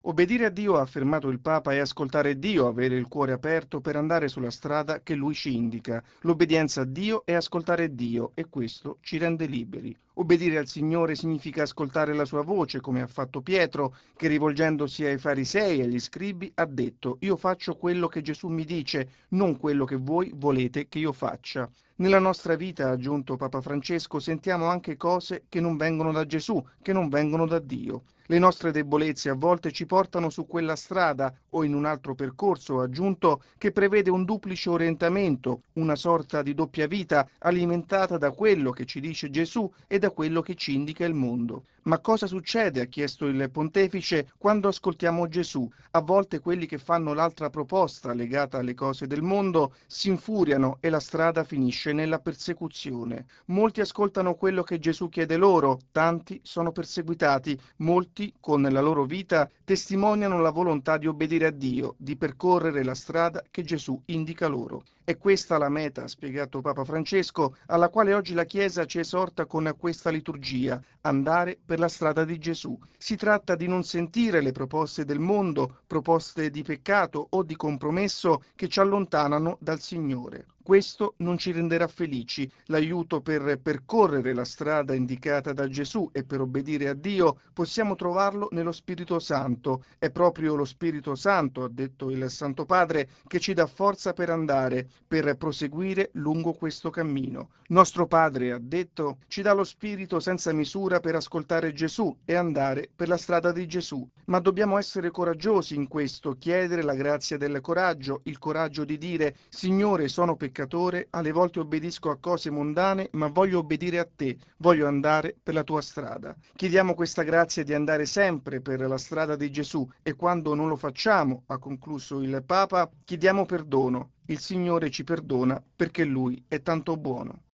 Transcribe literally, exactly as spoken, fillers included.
Obbedire a Dio, ha affermato il Papa, è ascoltare Dio, avere il cuore aperto per andare sulla strada che Lui ci indica. L'obbedienza a Dio è ascoltare Dio e questo ci rende liberi. Obbedire al Signore significa ascoltare la sua voce, come ha fatto Pietro, che rivolgendosi ai farisei e agli scribi ha detto: Io faccio quello che Gesù mi dice, non quello che voi volete che io faccia. Nella nostra vita, ha aggiunto Papa Francesco, sentiamo anche cose che non vengono da Gesù, che non vengono da Dio. Le nostre debolezze a volte ci portano su quella strada o in un altro percorso, ha aggiunto, che prevede un duplice orientamento, una sorta di doppia vita alimentata da quello che ci dice Gesù e da quello che ci indica il mondo. Ma cosa succede, ha chiesto il pontefice, quando ascoltiamo Gesù? A volte quelli che fanno l'altra proposta legata alle cose del mondo si infuriano e la strada finisce nella persecuzione. Molti ascoltano quello che Gesù chiede loro, tanti sono perseguitati, molti con la loro vita testimoniano la volontà di obbedire a Dio, di percorrere la strada che Gesù indica loro. È questa la meta, ha spiegato Papa Francesco, alla quale oggi la Chiesa ci esorta con questa liturgia: andare per la strada di Gesù. Si tratta di non sentire le proposte del mondo, proposte di peccato o di compromesso che ci allontanano dal Signore. Questo non ci renderà felici. L'aiuto per percorrere la strada indicata da Gesù e per obbedire a Dio possiamo trovarlo nello Spirito Santo. È proprio lo Spirito Santo, ha detto il Santo Padre, che ci dà forza per andare, per proseguire lungo questo cammino. Nostro Padre, ha detto, ci dà lo Spirito senza misura per ascoltare Gesù e andare per la strada di Gesù. Ma dobbiamo essere coraggiosi in questo, chiedere la grazia del coraggio, il coraggio di dire: Signore, sono peccatore, alle volte obbedisco a cose mondane, ma voglio obbedire a te, voglio andare per la tua strada. Chiediamo questa grazia di andare sempre per la strada di Gesù e quando non lo facciamo, ha concluso il Papa, chiediamo perdono. Il Signore ci perdona perché Lui è tanto buono.